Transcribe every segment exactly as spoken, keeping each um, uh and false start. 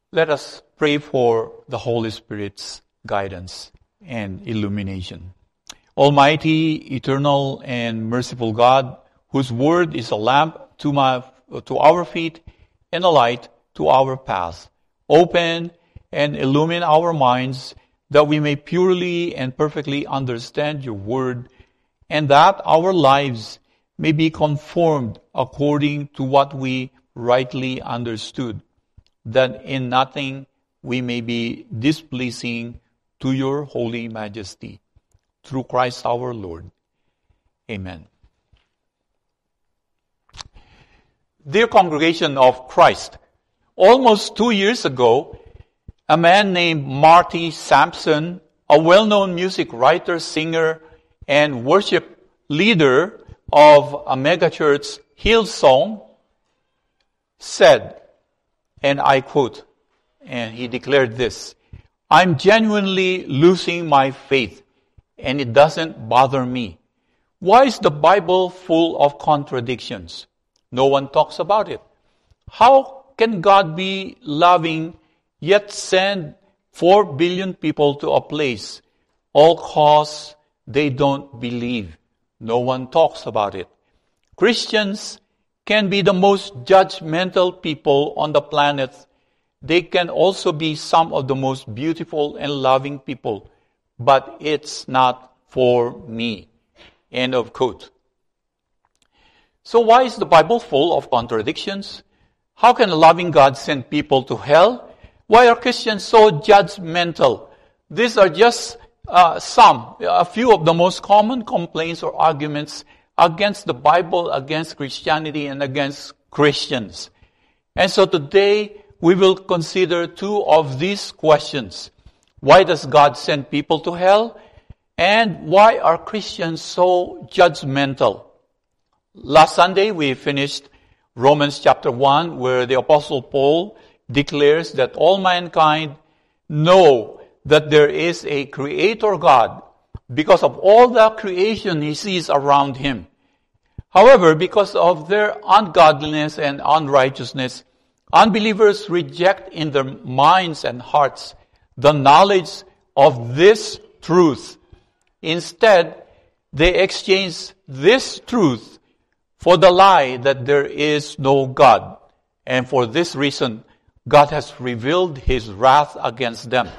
Let us pray for the Holy Spirit's guidance and illumination. Almighty, eternal, and merciful God, whose word is a lamp to my to our feet and a light to our path, open and illumine our minds that we may purely and perfectly understand your word, and that our lives may be conformed according to what we rightly understood, that in nothing we may be displeasing to your holy majesty. Through Christ our Lord. Amen. Dear congregation of Christ, almost two years ago, a man named Marty Sampson, a well-known music writer, singer, and worship leader of a megachurch, Hillsong, said, and I quote, and he declared this, "I'm genuinely losing my faith, and it doesn't bother me. Why is the Bible full of contradictions? No one talks about it. How can God be loving yet send four billion people to a place, all cause they don't believe? No one talks about it. Christians can be the most judgmental people on the planet. They can also be some of the most beautiful and loving people, but it's not for me." End of quote. So why is the Bible full of contradictions? How can a loving God send people to hell? Why are Christians so judgmental? These are just uh, some, a few of the most common complaints or arguments against the Bible, against Christianity, and against Christians. And so today we will consider two of these questions. Why does God send people to hell? And why are Christians so judgmental? Last Sunday we finished Romans chapter one, where the Apostle Paul declares that all mankind know that there is a Creator God because of all the creation he sees around him. However, because of their ungodliness and unrighteousness, unbelievers reject in their minds and hearts the knowledge of this truth. Instead, they exchange this truth for the lie that there is no God. And for this reason, God has revealed his wrath against them.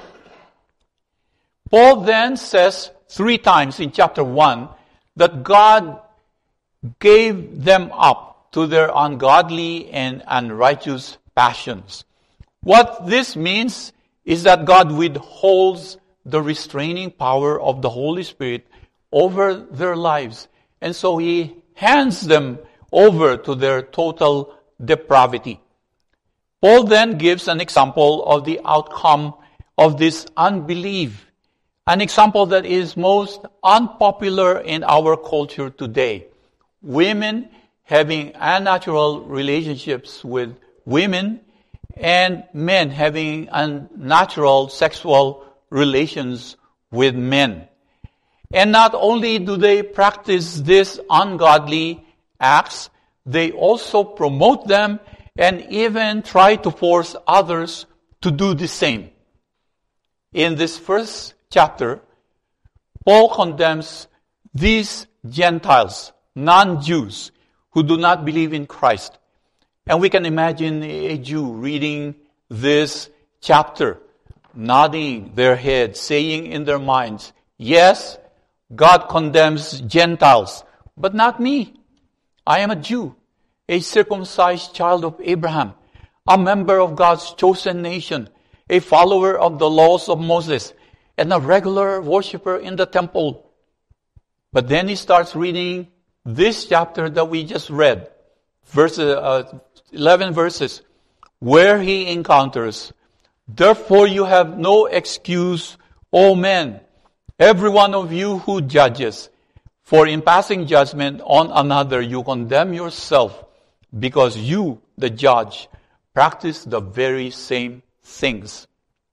Paul then says three times in chapter one that God gave them up to their ungodly and unrighteous passions. What this means is that God withholds the restraining power of the Holy Spirit over their lives. And so he hands them over to their total depravity. Paul then gives an example of the outcome of this unbelief. An example that is most unpopular in our culture today. Women having unnatural relationships with women and men having unnatural sexual relations with men. And not only do they practice these ungodly acts, they also promote them and even try to force others to do the same. In this first chapter, Paul condemns these Gentiles, non-Jews, who do not believe in Christ. And we can imagine a Jew reading this chapter, nodding their head, saying in their minds, "Yes, God condemns Gentiles, but not me. I am a Jew, a circumcised child of Abraham, a member of God's chosen nation, a follower of the laws of Moses, and a regular worshiper in the temple." But then he starts reading this chapter that we just read, verses, uh, eleven verses, where he encounters, "Therefore you have no excuse, O men, every one of you who judges, for in passing judgment on another you condemn yourself, because you, the judge, practice the very same things."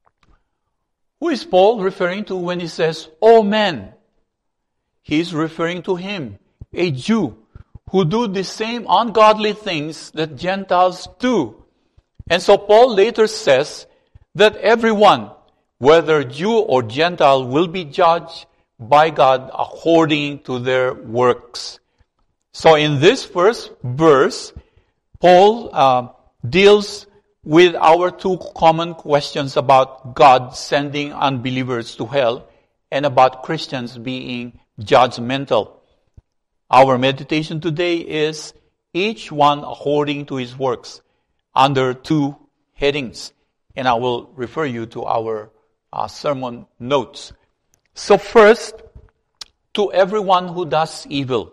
Who is Paul referring to when he says, "O men"? He is referring to him, a Jew, who do the same ungodly things that Gentiles do. And so Paul later says that everyone, whether Jew or Gentile, will be judged by God according to their works. So in this first verse, Paul uh, deals with our two common questions about God sending unbelievers to hell and about Christians being judgmental. Our meditation today is each one according to his works under two headings. And I will refer you to our uh, sermon notes. So first, to everyone who does evil.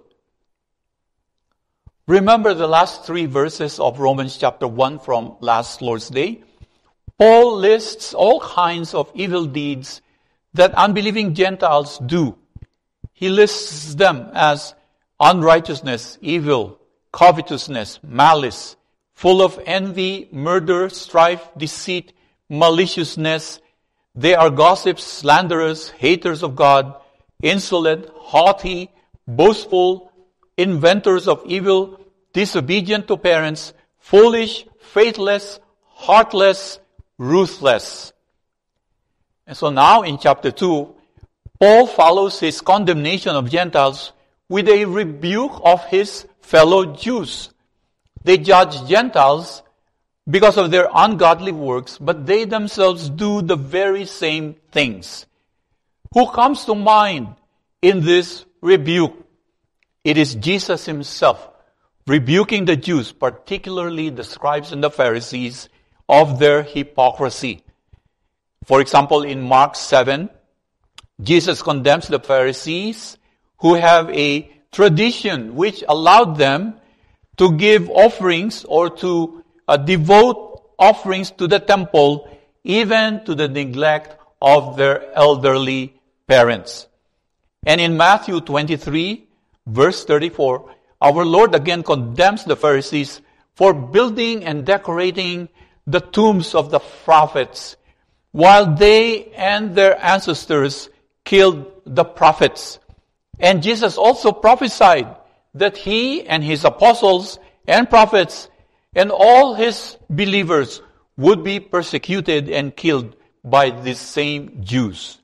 Remember the last three verses of Romans chapter one from last Lord's Day? Paul lists all kinds of evil deeds that unbelieving Gentiles do. He lists them as unrighteousness, evil, covetousness, malice, full of envy, murder, strife, deceit, maliciousness. They are gossips, slanderers, haters of God, insolent, haughty, boastful, inventors of evil, disobedient to parents, foolish, faithless, heartless, ruthless. And so now in chapter two, Paul follows his condemnation of Gentiles with a rebuke of his fellow Jews. They judge Gentiles because of their ungodly works, but they themselves do the very same things. Who comes to mind in this rebuke? It is Jesus himself, rebuking the Jews, particularly the scribes and the Pharisees, of their hypocrisy. For example, in Mark seven, Jesus condemns the Pharisees who have a tradition which allowed them to give offerings or to uh, devote offerings to the temple, even to the neglect of their elderly parents. And in Matthew twenty-three, verse thirty-four, our Lord again condemns the Pharisees for building and decorating the tombs of the prophets, while they and their ancestors killed the prophets. And Jesus also prophesied that he and his apostles and prophets and all his believers would be persecuted and killed by these same Jews.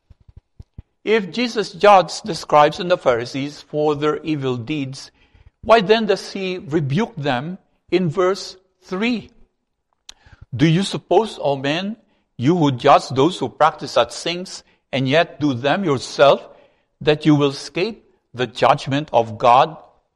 If Jesus judged the scribes and the Pharisees for their evil deeds, why then does he rebuke them in verse three? Do you suppose, O men, you who judge those who practice such things and yet do them yourself, that you will escape the judgment of God?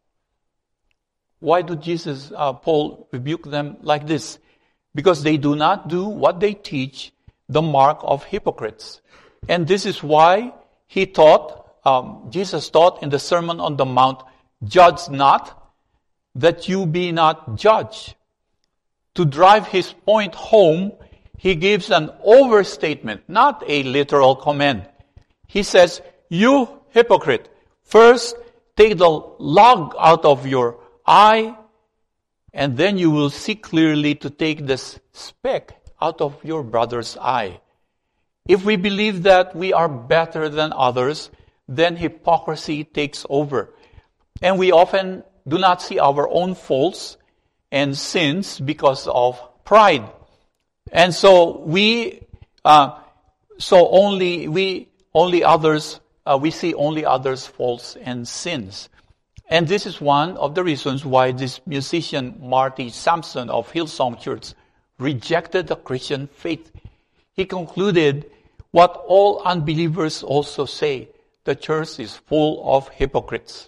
Why do Jesus, uh, Paul rebuke them like this? Because they do not do what they teach, the mark of hypocrites. And this is why he taught, um, Jesus taught in the Sermon on the Mount, judge not, that you be not judged. To drive his point home, he gives an overstatement, not a literal command. He says, you hypocrite, first take the log out of your eye, and then you will see clearly to take this speck out of your brother's eye. If we believe that we are better than others, then hypocrisy takes over. And we often do not see our own faults and sins because of pride. And so we, uh, so only, we, only others, uh, we see only others' faults and sins. And this is one of the reasons why this musician Marty Sampson of Hillsong Church rejected the Christian faith. He concluded what all unbelievers also say, the church is full of hypocrites.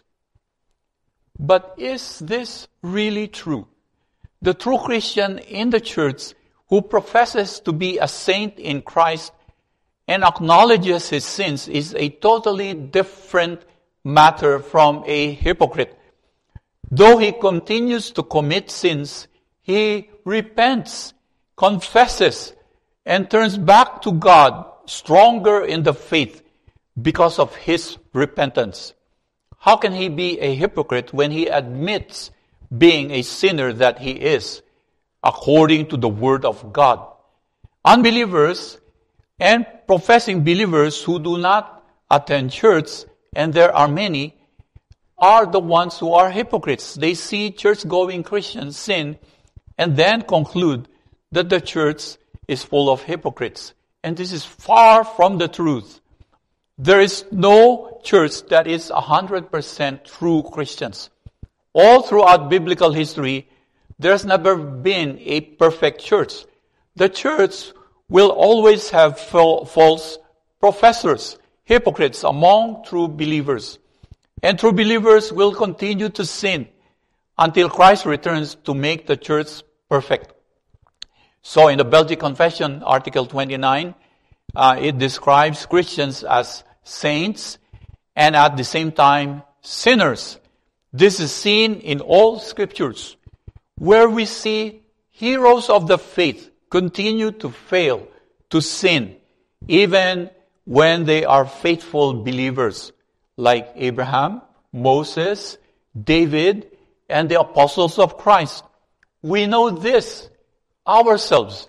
But is this really true? The true Christian in the church who professes to be a saint in Christ and acknowledges his sins is a totally different matter from a hypocrite. Though he continues to commit sins, he repents, confesses, and turns back to God stronger in the faith because of his repentance. How can he be a hypocrite when he admits being a sinner that he is, according to the Word of God? Unbelievers and professing believers who do not attend church, and there are many, are the ones who are hypocrites. They see church-going Christians sin and then conclude that the church is full of hypocrites. And this is far from the truth. There is no church that is one hundred percent true Christians. All throughout biblical history, there's never been a perfect church. The church will always have false professors, hypocrites among true believers. And true believers will continue to sin until Christ returns to make the church perfect. So in the Belgic Confession, Article twenty-nine, uh, it describes Christians as saints and at the same time sinners. This is seen in all scriptures, where we see heroes of the faith continue to fail, to sin, even when they are faithful believers, like Abraham, Moses, David, and the apostles of Christ. We know this ourselves.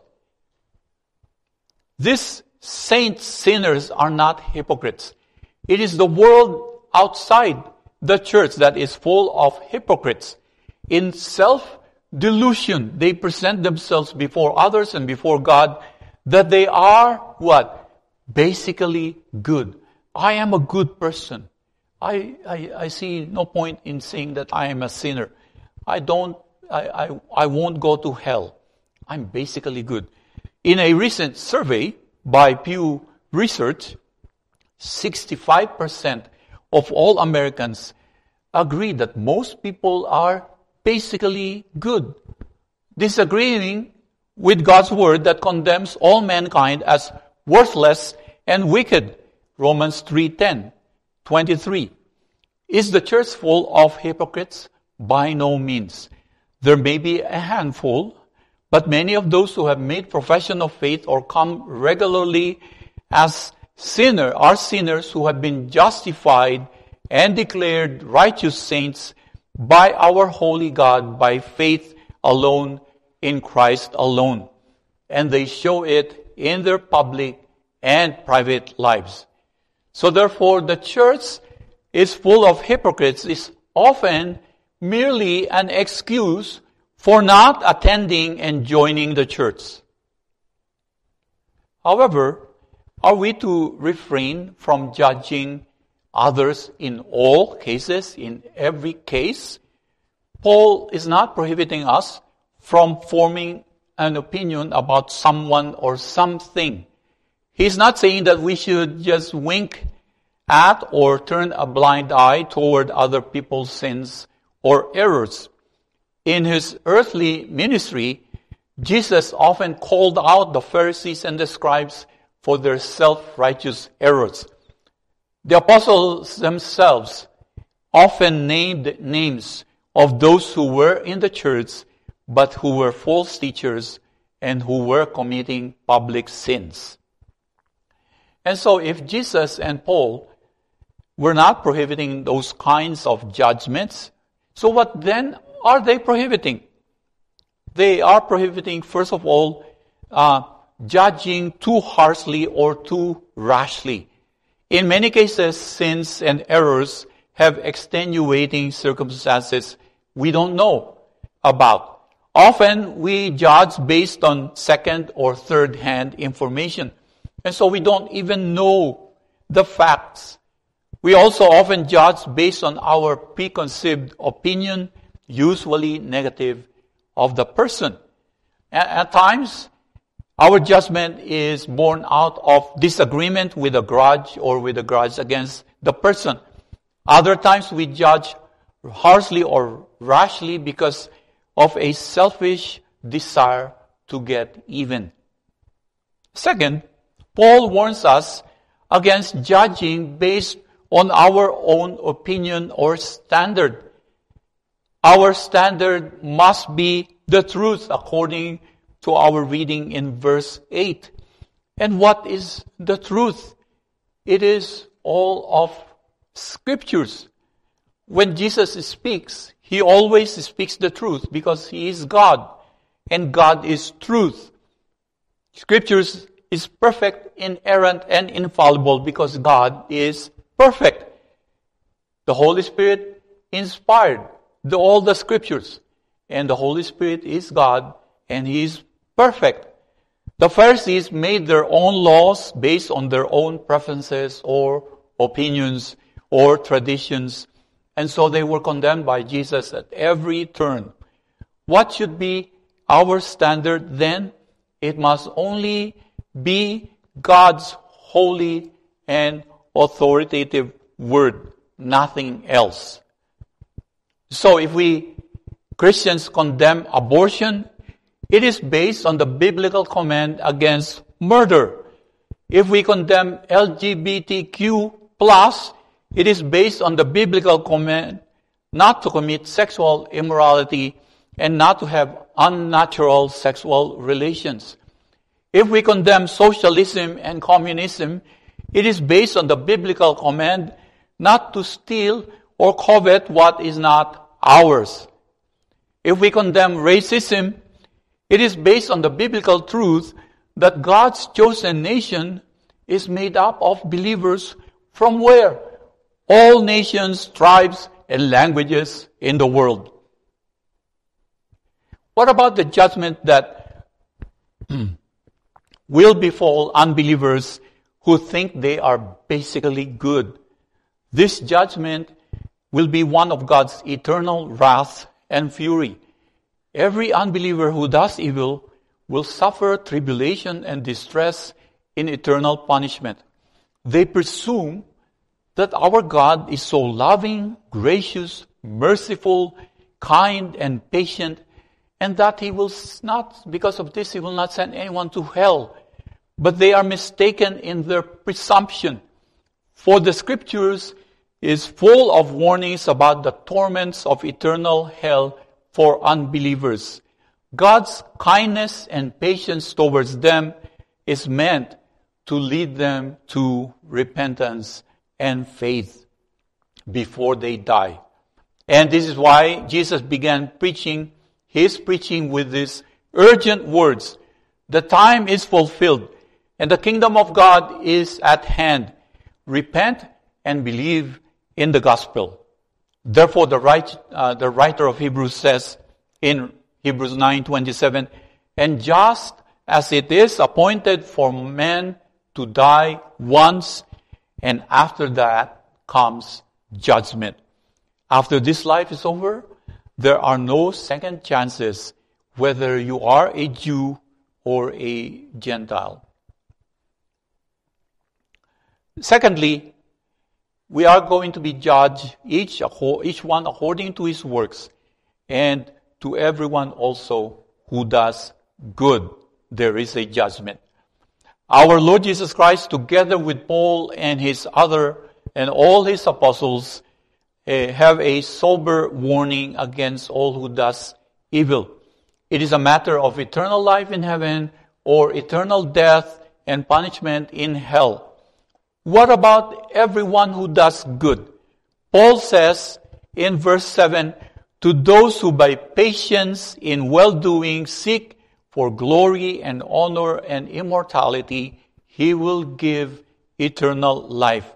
These saints, sinners are not hypocrites. It is the world outside the church that is full of hypocrites. In self-delusion, they present themselves before others and before God that they are what? Basically good. I am a good person. I, I, I see no point in saying that I am a sinner. I don't, I, I, I won't go to hell. I'm basically good. In a recent survey by Pew Research, sixty-five percent of all Americans agree that most people are basically good, disagreeing with God's word that condemns all mankind as worthless and wicked. Romans three ten, twenty-three. Is the church full of hypocrites? By no means. There may be a handful, but many of those who have made profession of faith or come regularly as sinner are sinners who have been justified and declared righteous saints by our holy God by faith alone in Christ alone. And they show it in their public and private lives. So therefore, the church is full of hypocrites is often merely an excuse for not attending and joining the church. However, are we to refrain from judging others in all cases, in every case? Paul is not prohibiting us from forming an opinion about someone or something. He's not saying that we should just wink at or turn a blind eye toward other people's sins or errors. In his earthly ministry, Jesus often called out the Pharisees and the scribes for their self-righteous errors. The apostles themselves often named names of those who were in the church but who were false teachers and who were committing public sins. And so if Jesus and Paul were not prohibiting those kinds of judgments, so what then are they prohibiting? They are prohibiting, first of all, uh, judging too harshly or too rashly. In many cases, sins and errors have extenuating circumstances we don't know about. Often we judge based on second or third hand information. And so we don't even know the facts. We also often judge based on our preconceived opinion, usually negative, of the person. At, at times, our judgment is born out of disagreement with a grudge or with a grudge against the person. Other times we judge harshly or rashly because of a selfish desire to get even. Second, Paul warns us against judging based on our own opinion or standard. Our standard must be the truth according to our reading in verse eight. And what is the truth? It is all of scriptures. When Jesus speaks, he always speaks the truth because he is God and God is truth. Scriptures is perfect, inerrant, and infallible because God is perfect. The Holy Spirit inspired the, all the scriptures. And the Holy Spirit is God and he is perfect. The Pharisees made their own laws based on their own preferences or opinions or traditions, and so they were condemned by Jesus at every turn. What should be our standard then? It must only be God's holy and authoritative word, nothing else. So if we Christians condemn abortion, it is based on the biblical command against murder. If we condemn L G B T Q plus, it is based on the biblical command not to commit sexual immorality and not to have unnatural sexual relations. If we condemn socialism and communism, it is based on the biblical command not to steal or covet what is not ours. If we condemn racism, it is based on the biblical truth that God's chosen nation is made up of believers from where? All nations, tribes, and languages in the world. What about the judgment that will befall unbelievers who think they are basically good? This judgment will be one of God's eternal wrath and fury. Every unbeliever who does evil will suffer tribulation and distress in eternal punishment. They presume that our God is so loving, gracious, merciful, kind, and patient, and that He will not, because of this, He will not send anyone to hell. But they are mistaken in their presumption. For the Scriptures is full of warnings about the torments of eternal hell for unbelievers. God's kindness and patience towards them is meant to lead them to repentance and faith before they die. And this is why Jesus began preaching, His preaching with these urgent words. The time is fulfilled and the kingdom of God is at hand. Repent and believe in the gospel. Therefore, the, right, uh, the writer of Hebrews says in Hebrews nine twenty-seven, and just as it is appointed for man to die once, and after that comes judgment. After this life is over, there are no second chances whether you are a Jew or a Gentile. Secondly, we are going to be judged, each, each one according to his works, and to everyone also who does good, there is a judgment. Our Lord Jesus Christ, together with Paul and his other and all his apostles, uh, have a sober warning against all who does evil. It is a matter of eternal life in heaven or eternal death and punishment in hell. What about everyone who does good? Paul says in verse seven, to those who by patience in well-doing seek for glory and honor and immortality, He will give eternal life.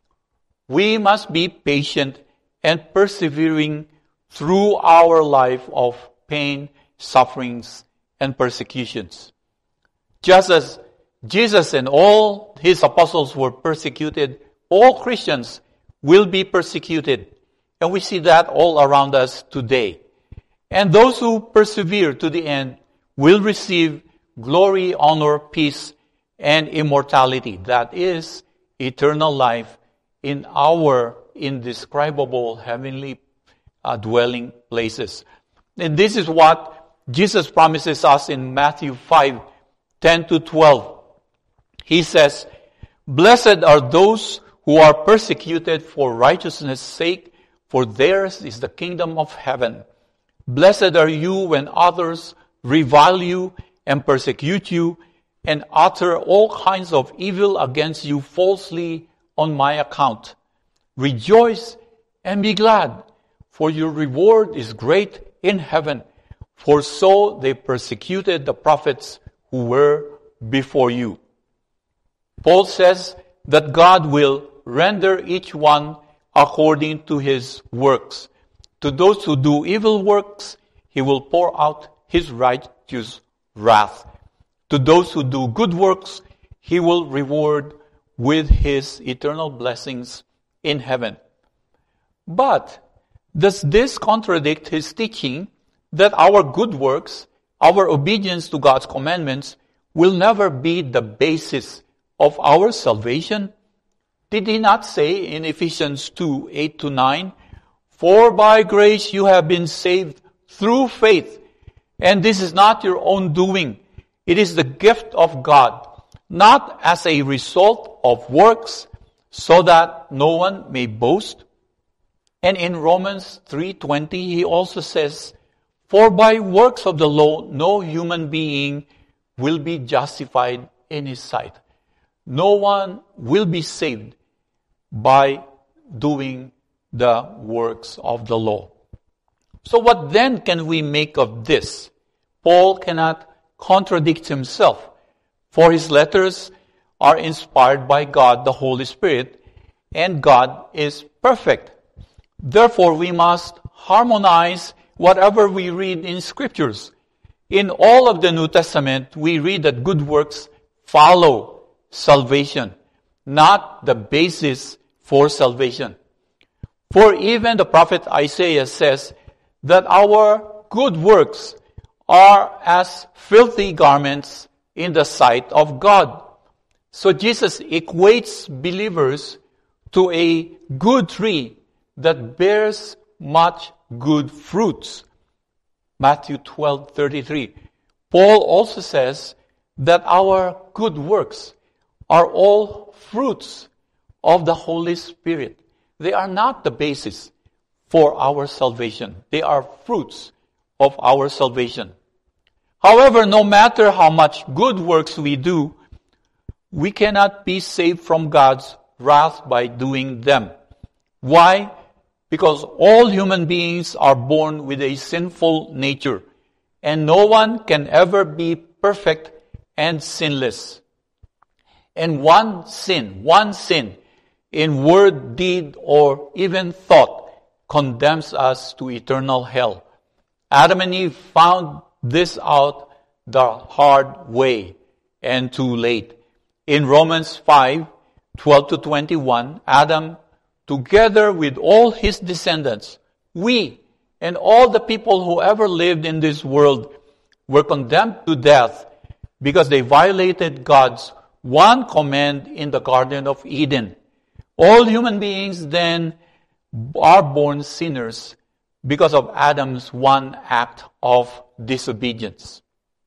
We must be patient and persevering through our life of pain, sufferings, and persecutions. Just as Jesus and all His apostles were persecuted, all Christians will be persecuted. And we see that all around us today. And those who persevere to the end will receive glory, honor, peace, and immortality. That is eternal life in our indescribable heavenly uh, dwelling places. And this is what Jesus promises us in Matthew five, ten to twelve. He says, blessed are those who are persecuted for righteousness' sake, for theirs is the kingdom of heaven. Blessed are you when others revile you and persecute you and utter all kinds of evil against you falsely on my account. Rejoice and be glad, for your reward is great in heaven. For so they persecuted the prophets who were before you. Paul says that God will render each one according to his works. To those who do evil works, He will pour out His righteous wrath. To those who do good works, He will reward with His eternal blessings in heaven. But does this contradict His teaching that our good works, our obedience to God's commandments, will never be the basis of our salvation? Did He not say in Ephesians two, eight to nine, "For by grace you have been saved through faith, and this is not your own doing. It is the gift of God, not as a result of works, so that no one may boast." And in Romans three twenty, He also says, "For by works of the law, no human being will be justified in His sight." No one will be saved by doing the works of the law. So what then can we make of this? Paul cannot contradict himself, for his letters are inspired by God, the Holy Spirit, and God is perfect. Therefore, we must harmonize whatever we read in Scriptures. In all of the New Testament, we read that good works follow salvation, not the basis for salvation. For even the prophet Isaiah says that our good works are as filthy garments in the sight of God. So Jesus equates believers to a good tree that bears much good fruits. Matthew twelve thirty-three. Paul also says that our good works are all fruits of the Holy Spirit. They are not the basis for our salvation. They are fruits of our salvation. However, no matter how much good works we do, we cannot be saved from God's wrath by doing them. Why? Because all human beings are born with a sinful nature, and no one can ever be perfect and sinless. And one sin, one sin, in word, deed, or even thought, condemns us to eternal hell. Adam and Eve found this out the hard way, and too late. In Romans five, twelve to twenty-one, Adam, together with all his descendants, we and all the people who ever lived in this world were condemned to death because they violated God's one command in the Garden of Eden. All human beings then are born sinners because of Adam's one act of disobedience.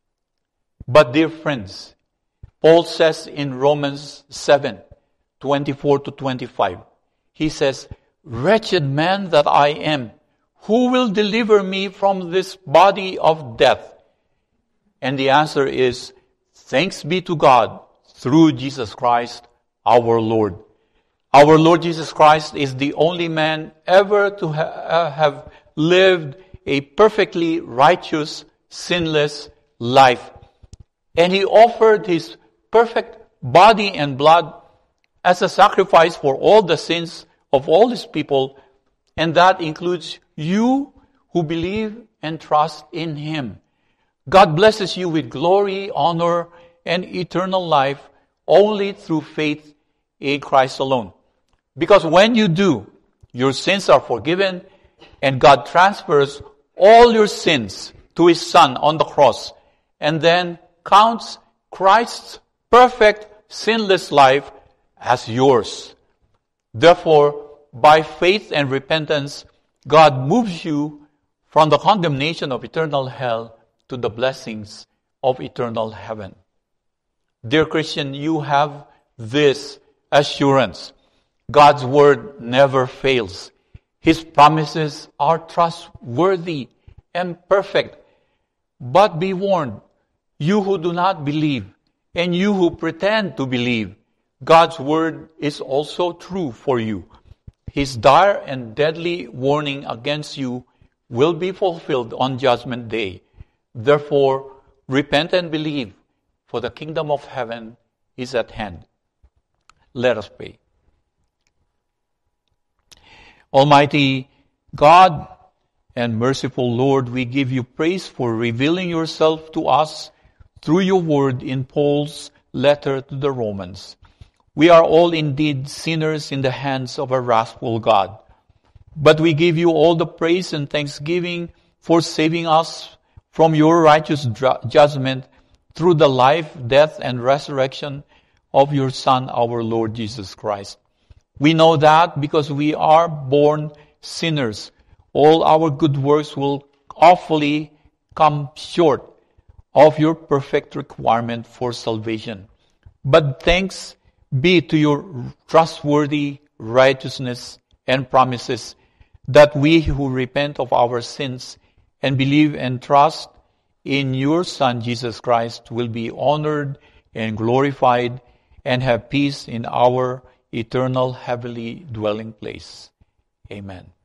But dear friends, Paul says in Romans seven, twenty-four to twenty-five, he says, "Wretched man that I am, who will deliver me from this body of death?" And the answer is, thanks be to God through Jesus Christ our Lord. Our Lord Jesus Christ is the only man ever to ha- have lived a perfectly righteous, sinless life. And He offered His perfect body and blood as a sacrifice for all the sins of all His people, and that includes you who believe and trust in Him. God blesses you with glory, honor, and eternal life only through faith in Christ alone. Because when you do, your sins are forgiven, and God transfers all your sins to His Son on the cross, and then counts Christ's perfect, sinless life as yours. Therefore, by faith and repentance, God moves you from the condemnation of eternal hell to the blessings of eternal heaven. Dear Christian, you have this assurance. God's word never fails. His promises are trustworthy and perfect. But be warned, you who do not believe, and you who pretend to believe, God's word is also true for you. His dire and deadly warning against you will be fulfilled on Judgment Day. Therefore, repent and believe, for the kingdom of heaven is at hand. Let us pray. Almighty God and merciful Lord, we give you praise for revealing yourself to us through your word in Paul's letter to the Romans. We are all indeed sinners in the hands of a wrathful God. But we give you all the praise and thanksgiving for saving us from your righteous judgment through the life, death, and resurrection of your Son, our Lord Jesus Christ. We know that because we are born sinners, all our good works will awfully come short of your perfect requirement for salvation. But thanks be to your trustworthy righteousness and promises that we who repent of our sins and believe and trust in your Son, Jesus Christ, will be honored and glorified and have peace in our eternal heavenly dwelling place. Amen.